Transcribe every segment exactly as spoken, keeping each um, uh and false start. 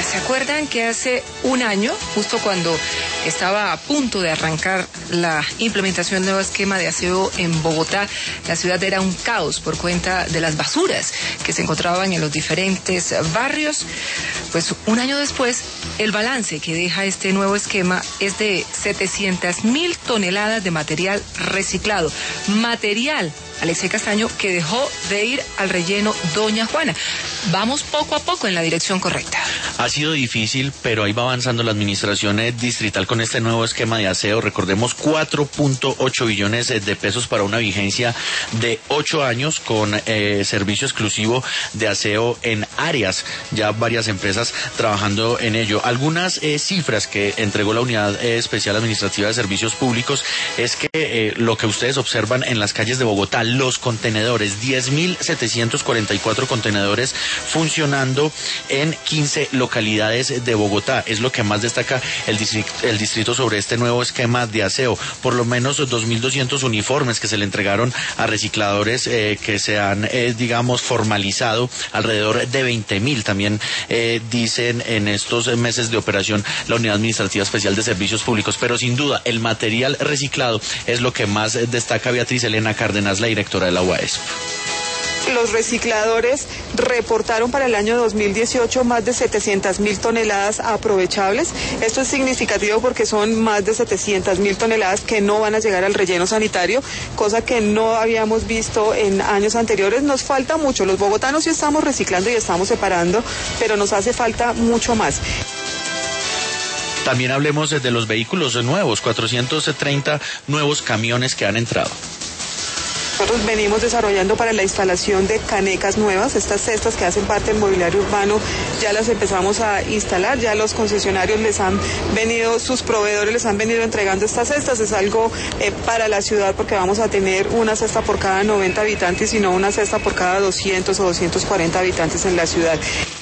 Oiga, ¿se acuerdan que hace un año, justo cuando estaba a punto de arrancar la implementación del nuevo esquema de aseo en Bogotá, la ciudad era un caos por cuenta de las basuras que se encontraban en los diferentes barrios? Pues un año después, el balance que deja este nuevo esquema es de setecientas mil toneladas de material reciclado. Material, Alexei Castaño, que dejó de ir al relleno Doña Juana. Vamos poco a poco en la dirección correcta. Ha sido difícil, pero ahí va avanzando la administración distrital con este nuevo esquema de aseo. Recordemos, cuatro punto ocho billones de pesos para una vigencia de ocho años con eh, servicio exclusivo de aseo en áreas. Ya varias empresas trabajando en ello. Algunas eh, cifras que entregó la Unidad eh, Especial Administrativa de Servicios Públicos es que eh, lo que ustedes observan en las calles de Bogotá, los contenedores, diez mil setecientos cuarenta y cuatro contenedores funcionando en quince localidades de Bogotá. Es lo que más destaca el distrito, el distrito sobre este nuevo esquema de aseo. Por lo menos dos mil doscientos uniformes que se le entregaron a recicladores eh, que se han, eh, digamos, formalizado. Alrededor de veinte mil también eh, dicen en estos meses de operación la Unidad Administrativa Especial de Servicios Públicos. Pero sin duda, el material reciclado es lo que más destaca Beatriz Elena Cárdenas, la directora de la U A E S P. Los recicladores reportaron para el año dos mil dieciocho más de setecientas mil toneladas aprovechables. Esto es significativo porque son más de setecientas mil toneladas que no van a llegar al relleno sanitario, cosa que no habíamos visto en años anteriores. Nos falta mucho. Los bogotanos sí estamos reciclando y estamos separando, pero nos hace falta mucho más. También hablemos de los vehículos nuevos, cuatrocientos treinta nuevos camiones que han entrado. Nosotros venimos desarrollando para la instalación de canecas nuevas. Estas cestas que hacen parte del mobiliario urbano ya las empezamos a instalar, ya los concesionarios les han venido, sus proveedores les han venido entregando estas cestas. Es algo eh, para la ciudad porque vamos a tener una cesta por cada noventa habitantes y no una cesta por cada doscientos o doscientos cuarenta habitantes en la ciudad.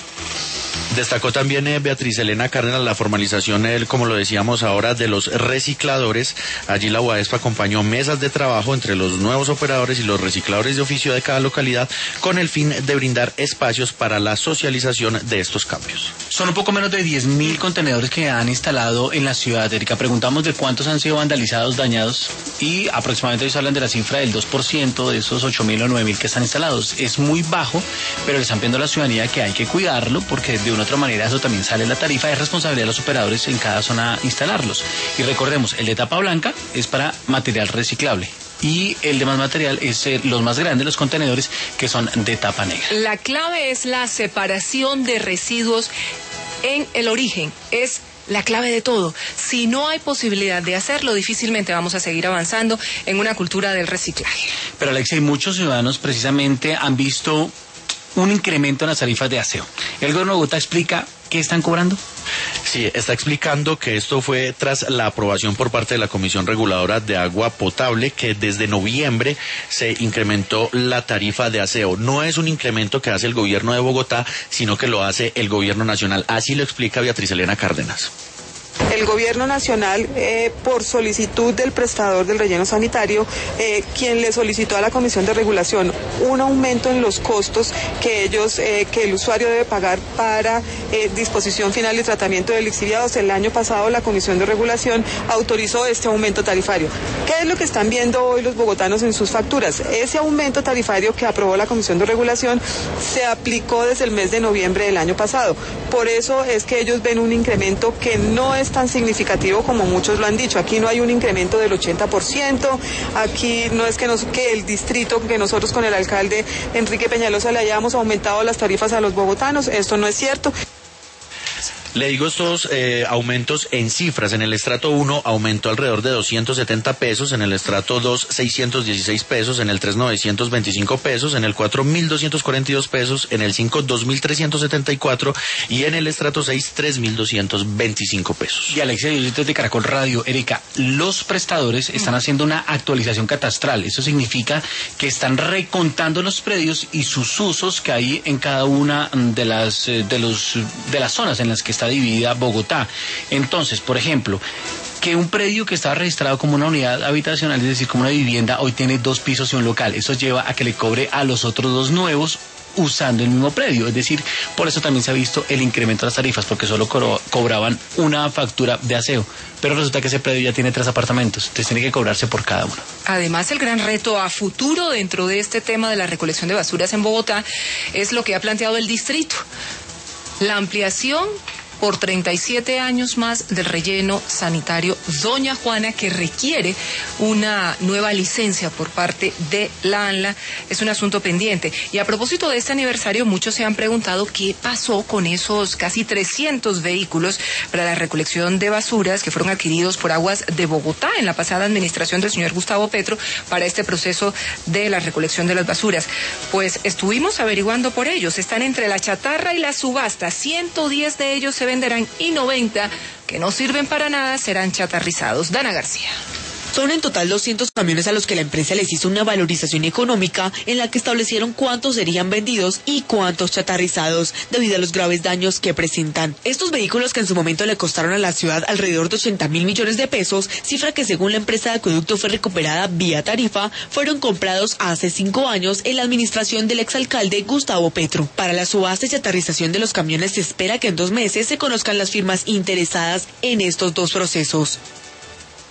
Destacó también eh, Beatriz Elena Cárdenas la formalización, eh, como lo decíamos ahora, de los recicladores. Allí la U A E S P acompañó mesas de trabajo entre los nuevos operadores y los recicladores de oficio de cada localidad con el fin de brindar espacios para la socialización de estos cambios. Son un poco menos de diez mil contenedores que han instalado en la ciudad. Erika, preguntamos de cuántos han sido vandalizados, dañados, y aproximadamente ellos hablan de la cifra del dos por ciento de esos ocho mil o nueve mil que están instalados. Es muy bajo, pero le están pidiendo a la ciudadanía que hay que cuidarlo porque de una otra manera eso también sale en la tarifa. Es responsabilidad de los operadores en cada zona instalarlos. Y recordemos, el de tapa blanca es para material reciclable y el de más material es eh, los más grandes, los contenedores, que son de tapa negra. La clave es la separación de residuos en el origen. Es la clave de todo. Si no hay posibilidad de hacerlo, difícilmente vamos a seguir avanzando en una cultura del reciclaje. Pero Alexei, muchos ciudadanos precisamente han visto un incremento en las tarifas de aseo. ¿El gobierno de Bogotá explica qué están cobrando? Sí, está explicando que esto fue tras la aprobación por parte de la Comisión Reguladora de Agua Potable, que desde noviembre se incrementó la tarifa de aseo. No es un incremento que hace el gobierno de Bogotá, sino que lo hace el gobierno nacional. Así lo explica Beatriz Elena Cárdenas. El gobierno nacional, eh, por solicitud del prestador del relleno sanitario, eh, quien le solicitó a la Comisión de Regulación un aumento en los costos que ellos, eh, que el usuario debe pagar para eh, disposición final y tratamiento de lixiviados. El año pasado la Comisión de Regulación autorizó este aumento tarifario. ¿Qué es lo que están viendo hoy los bogotanos en sus facturas? Ese aumento tarifario que aprobó la Comisión de Regulación se aplicó desde el mes de noviembre del año pasado. Por eso es que ellos ven un incremento que no es tan significativo como muchos lo han dicho. Aquí no hay un incremento del ochenta por ciento, aquí no es que, nos, que el distrito, que nosotros con el alcalde Enrique Peñalosa le hayamos aumentado las tarifas a los bogotanos. Esto no es cierto. Le digo estos eh, aumentos en cifras. En el estrato uno aumentó alrededor de doscientos setenta pesos, en el estrato dos seiscientos dieciséis pesos, en el tres novecientos veinticinco pesos, en el cuatro mil doscientos cuarenta y dos pesos, en el cinco dos mil trescientos setenta y cuatro y en el estrato seis tres mil doscientos veinticinco pesos. Y Alexia, yo soy de Caracol Radio. Erika, los prestadores están haciendo una actualización catastral. Eso significa que están recontando los predios y sus usos que hay en cada una de las de los de las zonas en las que está dividida Bogotá. Entonces, por ejemplo, que un predio que estaba registrado como una unidad habitacional, es decir, como una vivienda, hoy tiene dos pisos y un local. Eso lleva a que le cobre a los otros dos nuevos usando el mismo predio. Es decir, por eso también se ha visto el incremento de las tarifas, porque solo co- cobraban una factura de aseo. Pero resulta que ese predio ya tiene tres apartamentos, entonces tiene que cobrarse por cada uno. Además, el gran reto a futuro dentro de este tema de la recolección de basuras en Bogotá es lo que ha planteado el distrito. La ampliación por treinta y siete años más del relleno sanitario Doña Juana, que requiere una nueva licencia por parte de la ANLA. Es un asunto pendiente. Y a propósito de este aniversario, muchos se han preguntado qué pasó con esos casi trescientos vehículos para la recolección de basuras que fueron adquiridos por Aguas de Bogotá en la pasada administración del señor Gustavo Petro para este proceso de la recolección de las basuras. Pues estuvimos averiguando por ellos. Están entre la chatarra y la subasta. ciento diez de ellos se venderán y noventa que no sirven para nada serán chatarrizados. Dana García. Son en total doscientos camiones a los que la empresa les hizo una valorización económica en la que establecieron cuántos serían vendidos y cuántos chatarrizados debido a los graves daños que presentan. Estos vehículos, que en su momento le costaron a la ciudad alrededor de ochenta mil millones de pesos, cifra que según la empresa de acueducto fue recuperada vía tarifa, fueron comprados hace cinco años en la administración del exalcalde Gustavo Petro. Para la subasta y chatarrización de los camiones se espera que en dos meses se conozcan las firmas interesadas en estos dos procesos.